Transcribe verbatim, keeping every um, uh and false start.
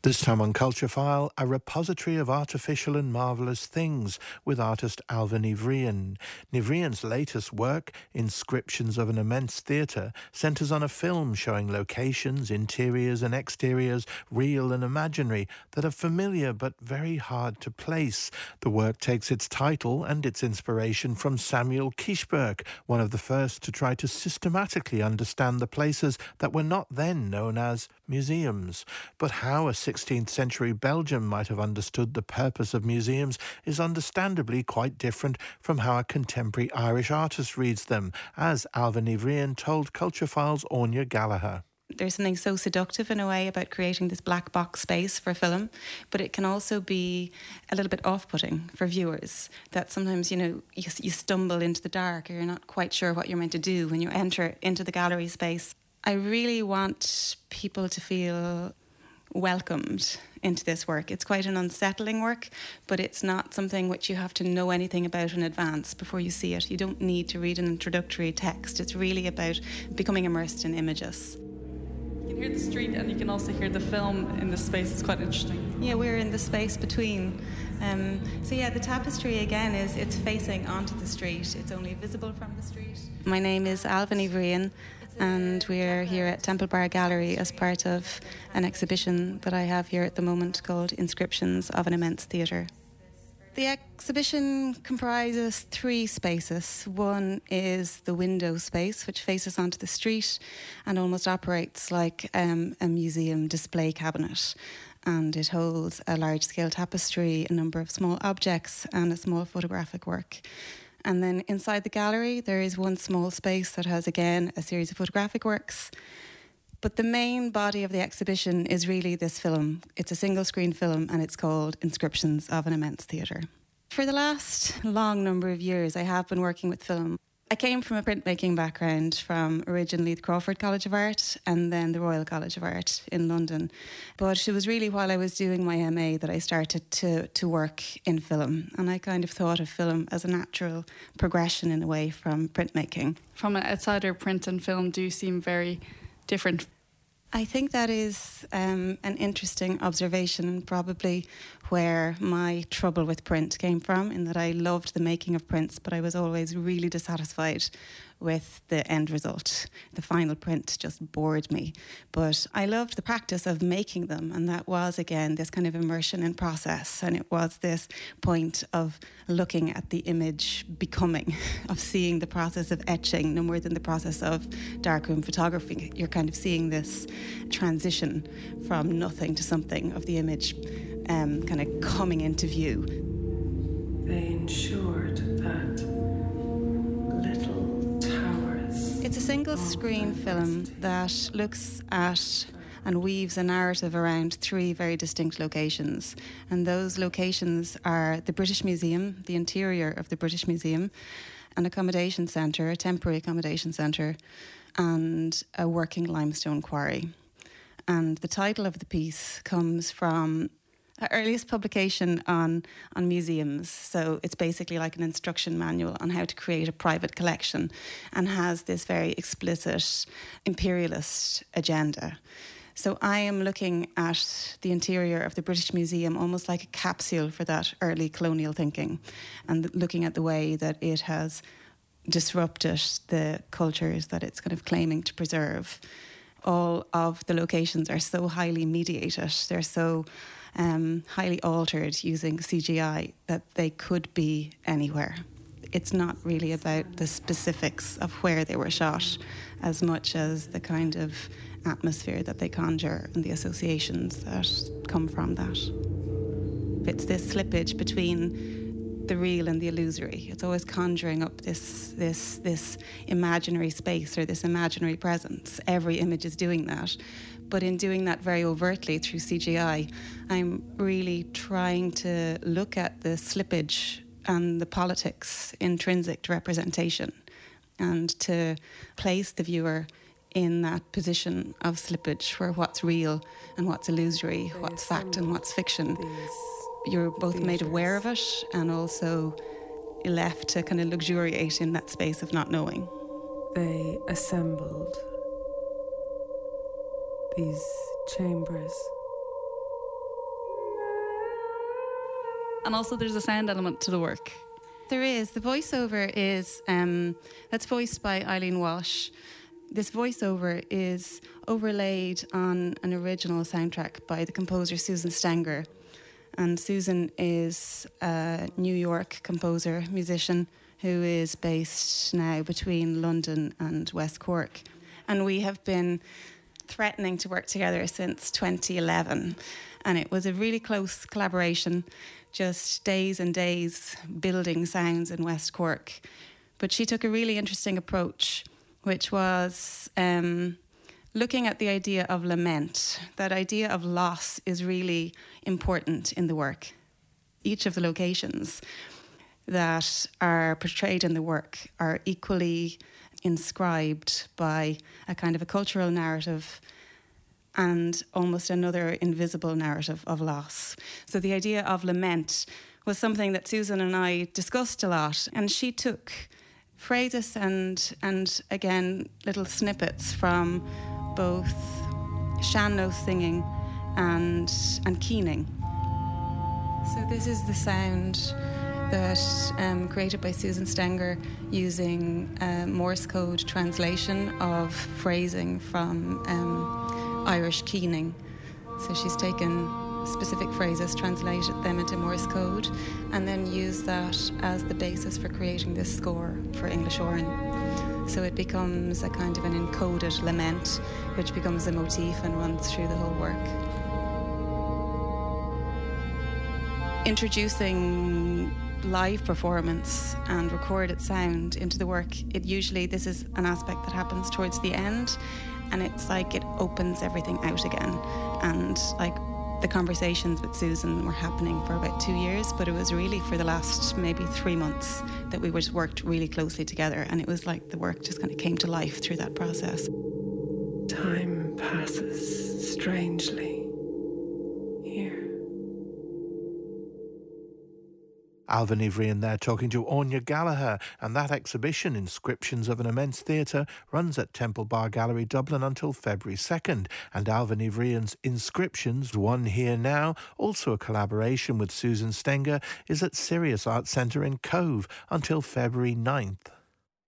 This time on Culture File, a repository of artificial and marvellous things with artist Ailbhe Ní Bhríain. Ní Bhríain's latest work, Inscriptions of an Immense Theatre, centres on a film showing locations, interiors and exteriors, real and imaginary, that are familiar but very hard to place. The work takes its title and its inspiration from Samuel Kiesberg, one of the first to try to systematically understand the places that were not then known as museums. But how a sixteenth century Belgium might have understood the purpose of museums is understandably quite different from how a contemporary Irish artist reads them, as Ailbhe Ní Bhríain told Culture File's Anya Gallagher. There's something so seductive in a way about creating this black box space for film, but it can also be a little bit off-putting for viewers, that sometimes, you know, you, you stumble into the dark or you're not quite sure what you're meant to do when you enter into the gallery space. I really want people to feel welcomed into this work. It's quite an unsettling work, but it's not something which you have to know anything about in advance before you see it. You don't need to read an introductory text. It's really about becoming immersed in images. You can hear the street and you can also hear the film in this space. It's quite interesting. Yeah, we're in the space between. Um, so yeah, the tapestry again is it's facing onto the street. It's only visible from the street. My name is Ailbhe Ní Bhríain, and we're here at Temple Bar Gallery as part of an exhibition that I have here at the moment called Inscriptions of an Immense Theatre. The exhibition comprises three spaces. One is the window space, which faces onto the street and almost operates like um, a museum display cabinet. And it holds a large-scale tapestry, a number of small objects and a small photographic work. And then inside the gallery, there is one small space that has, again, a series of photographic works. But the main body of the exhibition is really this film. It's a single-screen film, and it's called Inscriptions of an Immense Theatre. For the last long number of years, I have been working with film. I came from a printmaking background, from originally the Crawford College of Art and then the Royal College of Art in London. But it was really while I was doing my M A that I started to, to work in film. And I kind of thought of film as a natural progression in a way from printmaking. From an outsider, print and film do seem very different. I think that is um, an interesting observation, and probably where my trouble with print came from, in that I loved the making of prints, but I was always really dissatisfied with the end result. The final print just bored me. But I loved the practice of making them, and that was, again, this kind of immersion in process, and it was this point of looking at the image becoming, of seeing the process of etching, no more than the process of darkroom photography. You're kind of seeing this transition from nothing to something of the image um, kind of coming into view. They ensured that little towers... It's a single screen film that looks at and weaves a narrative around three very distinct locations. And those locations are the British Museum, the interior of the British Museum, an accommodation centre, a temporary accommodation centre, and a working limestone quarry. And the title of the piece comes from our earliest publication on, on museums. So it's basically like an instruction manual on how to create a private collection, and has this very explicit imperialist agenda. So I am looking at the interior of the British Museum almost like a capsule for that early colonial thinking, and looking at the way that it has disrupted the cultures that it's kind of claiming to preserve. All of the locations are so highly mediated, they're so um, highly altered using C G I that they could be anywhere. It's not really about the specifics of where they were shot as much as the kind of atmosphere that they conjure and the associations that come from that. It's this slippage between the real and the illusory. It's always conjuring up this this this imaginary space or this imaginary presence. Every image is doing that. But in doing that very overtly through C G I, I'm really trying to look at the slippage and the politics intrinsic to representation, and to place the viewer in that position of slippage where what's real and what's illusory, what's fact and what's fiction. You're both made aware of it and also left to kind of luxuriate in that space of not knowing. They assembled these chambers And also there's a sound element to the work. There is. The voiceover is, um, that's voiced by Eileen Walsh. This voiceover is overlaid on an original soundtrack by the composer Susan Stenger. And Susan is a New York composer, musician, who is based now between London and West Cork. And we have been threatening to work together since twenty eleven. And it was a really close collaboration, just days and days building sounds in West Cork. But she took a really interesting approach, which was um, looking at the idea of lament. That idea of loss is really important in the work. Each of the locations that are portrayed in the work are equally inscribed by a kind of a cultural narrative and almost another invisible narrative of loss. So the idea of lament was something that Susan and I discussed a lot, and she took phrases and, and again, little snippets from both sean-nós singing and, and keening. So this is the sound that um, created by Susan Stenger using a Morse code translation of phrasing from um, Irish keening. So she's taken specific phrases, translated them into Morse code, and then used that as the basis for creating this score for English Oran. So it becomes a kind of an encoded lament, which becomes a motif and runs through the whole work. Introducing live performance and recorded sound into the work, it usually, this is an aspect that happens towards the end, and it's like it opens everything out again. And like the conversations with Susan were happening for about two years, but it was really for the last maybe three months that we just worked really closely together, and it was like the work just kind of came to life through that process. Time passes strangely here. Alvin Ivrian there talking to Anya Gallagher, and that exhibition, Inscriptions of an Immense Theatre, runs at Temple Bar Gallery, Dublin until February second, and Alvin Ivrian's Inscriptions, One Here Now, also a collaboration with Susan Stenger, is at Sirius Arts Centre in Cove until February ninth.